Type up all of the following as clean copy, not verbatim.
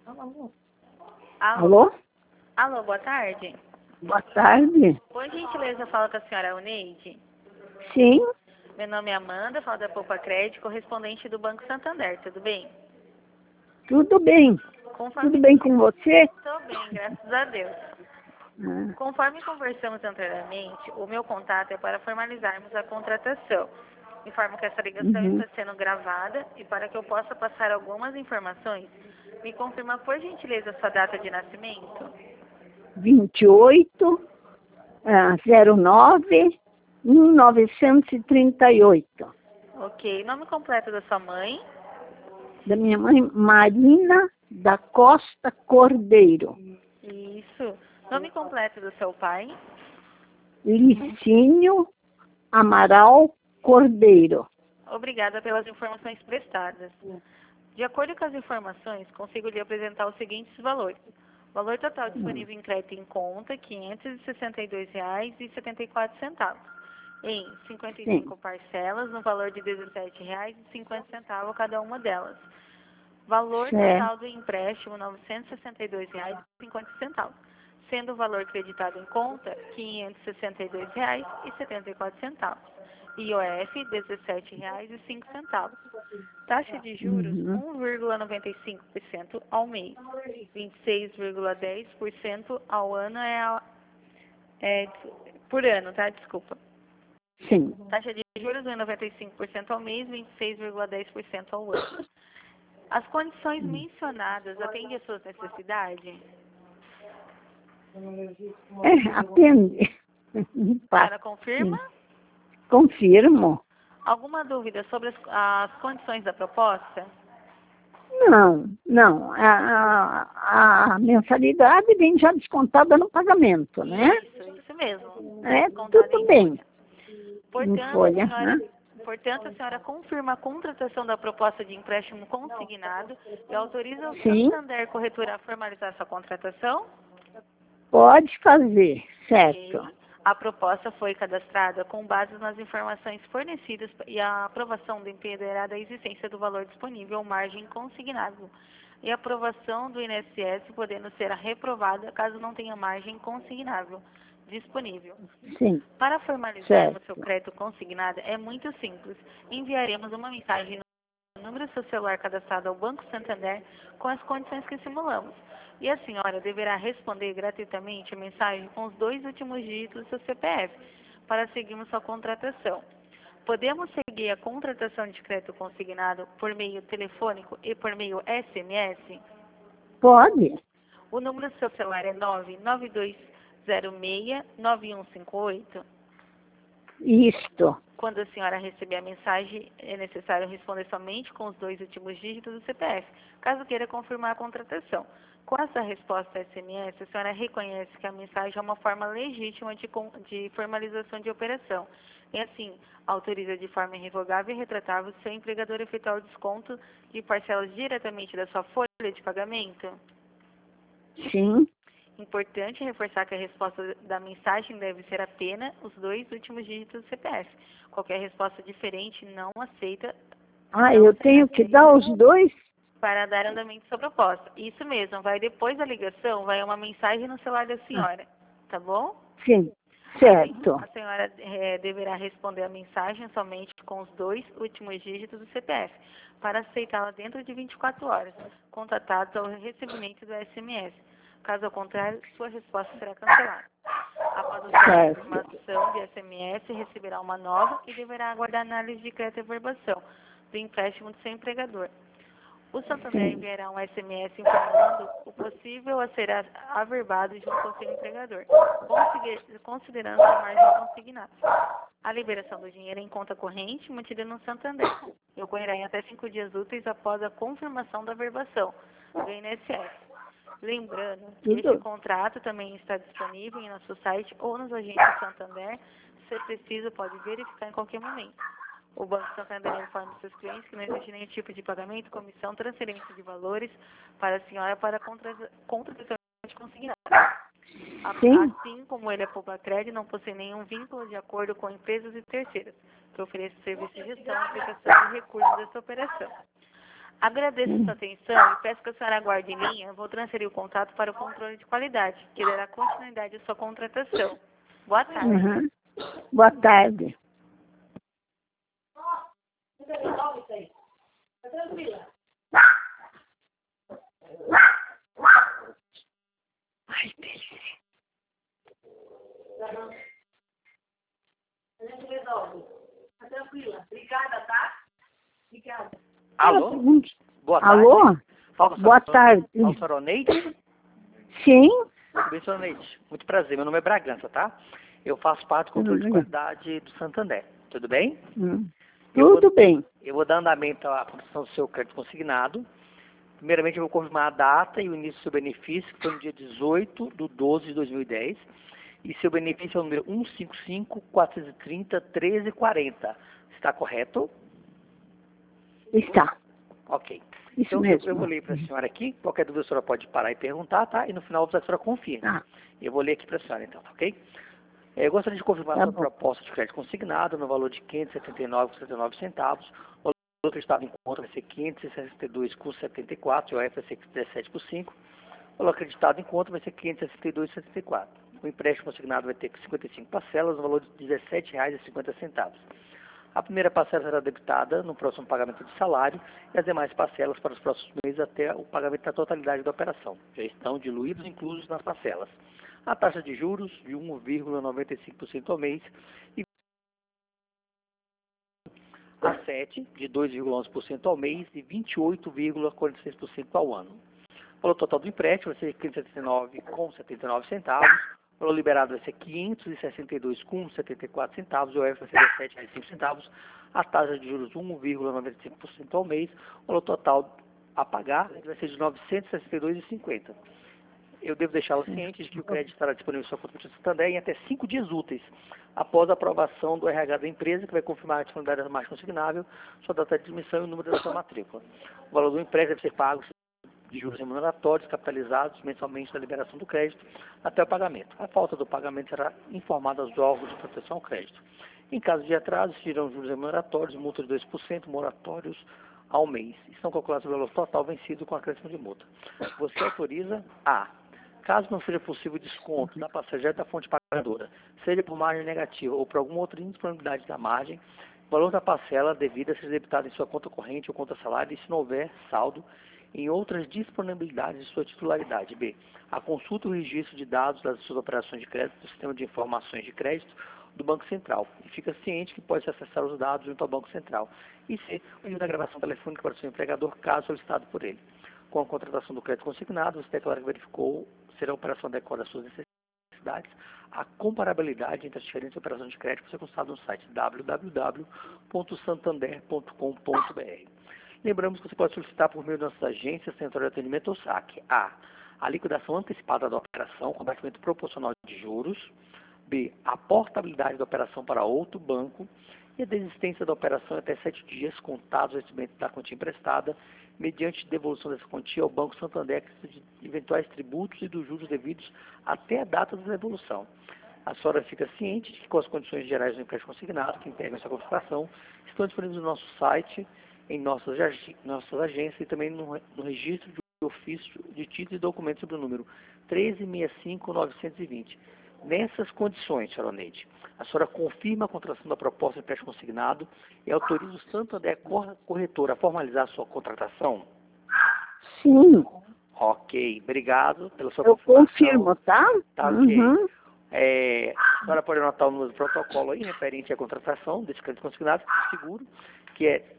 Alô? Alô? Alô, boa tarde. Boa tarde. Por gentileza, fala com a senhora Uneide. Sim, Meu nome é Amanda, falo da Poupa Crédito, correspondente do Banco Santander, tudo bem? tudo bem. Conforme... Tudo bem com você? Tô bem, graças a Deus. Ah, Conforme conversamos anteriormente, o meu contato é para formalizarmos a contratação. Informo que essa ligação uhum. está sendo gravada e para que eu possa passar algumas informações, me confirma por gentileza sua data de nascimento. 28 09 1938. Ok, nome completo da sua mãe. Da minha mãe, Marina da Costa Cordeiro. Isso. Nome completo do seu pai. Licínio Amaral Cordeiro. Obrigada pelas informações prestadas. De acordo com as informações, consigo lhe apresentar os seguintes valores. Valor total disponível em crédito em conta, R$ 562,74. Em 55 Sim. parcelas, no valor de R$ 17,50 cada uma delas. Valor Certo. total do empréstimo, R$ 962,50. Sendo o valor creditado em conta, R$ 562,74. IOF, R$ 17,05. Taxa de juros, Uhum. 1,95% ao mês. 26,10% ao ano por ano, tá? Desculpa. Sim. Taxa de juros, 1,95% ao mês, 26,10% ao ano. As condições mencionadas atendem às suas necessidades? Atende. A senhora confirma? Sim. Confirmo. Alguma dúvida sobre as condições da proposta? Não. A mensalidade vem já descontada no pagamento, né? Isso mesmo. É Descontada tudo em bem. folha. Em Portanto, folha, né? portanto, a senhora confirma a contratação da proposta de empréstimo consignado e autoriza o Sim, Santander Corretora a formalizar sua contratação? pode fazer, certo. Ok. A proposta foi cadastrada com base nas informações fornecidas e a aprovação dependerá da existência do valor disponível ou margem consignável e a aprovação do INSS podendo ser reprovada caso não tenha margem consignável disponível. Sim, Para formalizarmos seu certo. crédito consignado é muito simples. Enviaremos uma mensagem no número do seu celular cadastrado ao Banco Santander com as condições que simulamos. E a senhora deverá responder gratuitamente a mensagem com os 2 últimos dígitos do seu CPF para seguirmos sua contratação. Podemos seguir a contratação de crédito consignado por meio telefônico e por meio SMS? Pode? O número do seu celular é 992069158. Isto. Quando a senhora receber a mensagem, é necessário responder somente com os 2 últimos dígitos do CPF, caso queira confirmar a contratação. Com essa resposta SMS, a senhora reconhece que a mensagem é uma forma legítima de formalização de operação. E assim, autoriza de forma irrevogável e retratável seu empregador efetuar o desconto de parcelas diretamente da sua folha de pagamento? Sim. Importante reforçar que a resposta da mensagem deve ser apenas os 2 últimos dígitos do CPF. Qualquer resposta diferente não aceita. Eu tenho que dar os 2? Para dar andamento à sua proposta. Isso mesmo, vai depois da ligação, vai uma mensagem no celular da senhora, tá bom? Sim, certo. A senhora deverá responder a mensagem somente com os 2 últimos dígitos do CPF, para aceitá-la dentro de 24 horas, contatados ao recebimento do SMS. Caso contrário, sua resposta será cancelada. Após a sua confirmação de SMS, receberá uma nova e deverá aguardar análise de crédito e averbação do empréstimo do seu empregador. O Santander enviará um SMS informando o possível a ser averbado junto ao seu empregador, considerando a margem consignada. A liberação do dinheiro em conta corrente mantida no Santander e ocorrerá em até 5 dias úteis após a confirmação da averbação do INSS. Lembrando que este contrato também está disponível em nosso site ou nos agentes do Santander. Se preciso, pode verificar em qualquer momento. O Banco Santander informa os seus clientes que não existe nenhum tipo de pagamento, comissão, transferência de valores para a senhora para contratação de consignado. Assim como ele é Poupa Crédito, não possui nenhum vínculo de acordo com empresas e terceiras, que oferecem serviços de gestão e aplicação de recursos dessa operação. Agradeço a sua atenção e peço que a senhora aguarde em linha. Eu vou transferir o contato para o controle de qualidade, que dará continuidade à sua contratação. Boa tarde. Uhum. Boa tarde. Ai, delícia. A gente resolve. Tá tranquila. Obrigada, tá? Obrigada. Alô? Boa tarde. Alô? Fala, Boa tarde. Fala, senhora Neide. Sim? Tudo bem, senhora Neide? Muito prazer. Meu nome é Bragança, tá? Eu faço parte do controle de qualidade do Santander. Tudo bem? Tudo bem. Eu vou dar andamento à produção do seu crédito consignado. Primeiramente, eu vou confirmar a data e o início do seu benefício, que foi no dia 18/12/2010. E seu benefício é o número 155-430-1340. Está correto? Está. Ok. Isso Então, mesmo. eu vou ler para a senhora aqui. Qualquer dúvida a senhora pode parar e perguntar, tá? E no final a senhora confirma. Eu vou ler aqui para a senhora, então, ok? Eu gostaria de confirmar a sua proposta de crédito consignado no valor de R$ 579,79. O valor acreditado em conta vai ser R$ 562,74 e o OF vai ser 17 por 5. O valor acreditado em conta vai ser R$ 562,74. O empréstimo consignado vai ter 55 parcelas no valor de R$ 17,50. A primeira parcela será debitada no próximo pagamento de salário e as demais parcelas para os próximos meses até o pagamento da totalidade da operação. Já estão diluídos e inclusos nas parcelas. A taxa de juros de 1,95% ao mês e a 7 de 2,11% ao mês e 28,46% ao ano. O valor total do empréstimo vai ser R$ 579,79. O valor liberado vai ser R$ 562,74 e o OF vai ser R$ 17,05. A taxa de juros 1,95% ao mês. O valor total a pagar vai ser de R$ 962,50. Eu devo deixá-lo ciente de que o crédito estará disponível em sua conta do Santander em até 5 dias úteis, após a aprovação do RH da empresa, que vai confirmar a disponibilidade da margem consignável, sua data de admissão e o número da sua matrícula. O valor do empréstimo deve ser pago de juros remuneratórios capitalizados mensalmente da liberação do crédito até o pagamento. A falta do pagamento será informada aos órgãos de proteção ao crédito. Em caso de atraso, existirão juros remuneratórios, multa de 2%, moratórios ao mês. Estão calculados o valor total vencido com acréscimo de multa. Você autoriza a: caso não seja possível desconto da passageira da fonte pagadora, seja por margem negativa ou por alguma outra indisponibilidade da margem, o valor da parcela devida seja debitado em sua conta corrente ou conta salário, e se não houver saldo, em outras disponibilidades de sua titularidade. B. A consulta e o registro de dados das suas operações de crédito do Sistema de Informações de Crédito do Banco Central. E fica ciente que pode acessar os dados junto ao Banco Central. E C. O envio da gravação telefônica para o seu empregador, caso solicitado por ele. Com a contratação do crédito consignado, você declara que verificou ser a operação adequada às suas necessidades. A comparabilidade entre as diferentes operações de crédito pode ser consultada no site www.santander.com.br. Lembramos que você pode solicitar por meio de nossas agências, Central de Atendimento ou SAC. A. A liquidação antecipada da operação com abatimento proporcional de juros. B. A portabilidade da operação para outro banco. E a desistência da operação até 7 dias, contados o vencimento da quantia emprestada, mediante devolução dessa quantia ao Banco Santander de eventuais tributos e dos juros devidos até a data da devolução. A senhora fica ciente de que com as condições gerais do empréstimo consignado, que integram essa confirmação, estão disponíveis no nosso site, em nossas agências e também no registro de ofício de títulos e documentos sob o número 1365-920. Nessas condições, senhora Neide, a senhora confirma a contratação da proposta de empréstimo consignado e autoriza o Santander Corretora a formalizar a sua contratação? Sim. Ok, obrigado pela sua confirmação. Eu confirmo, tá? Tá, ok. A senhora pode anotar o número do protocolo aí, referente à contratação desse crédito consignado, seguro, que é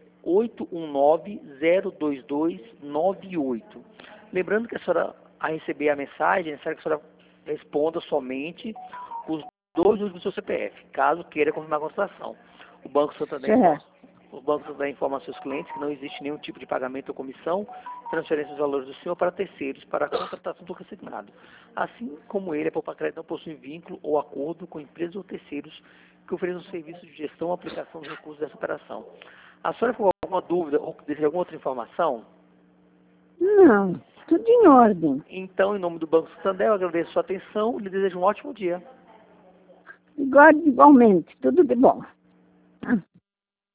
819-02298. Lembrando que a senhora, a receber a mensagem, é necessário que a senhora responda somente os 2 números do seu CPF, caso queira confirmar a contratação. O Banco Santander informa aos seus clientes que não existe nenhum tipo de pagamento ou comissão, transferência dos valores do senhor para terceiros, para a contratação do consignado. Assim como ele, a Poupa Crédito não possui vínculo ou acordo com empresas ou terceiros que ofereçam serviço de gestão ou aplicação dos recursos dessa operação. A senhora ficou com alguma dúvida ou deseja alguma outra informação? Não, tudo em ordem. Então, em nome do Banco Santander, eu agradeço a sua atenção e lhe desejo um ótimo dia. Igualmente, tudo de bom.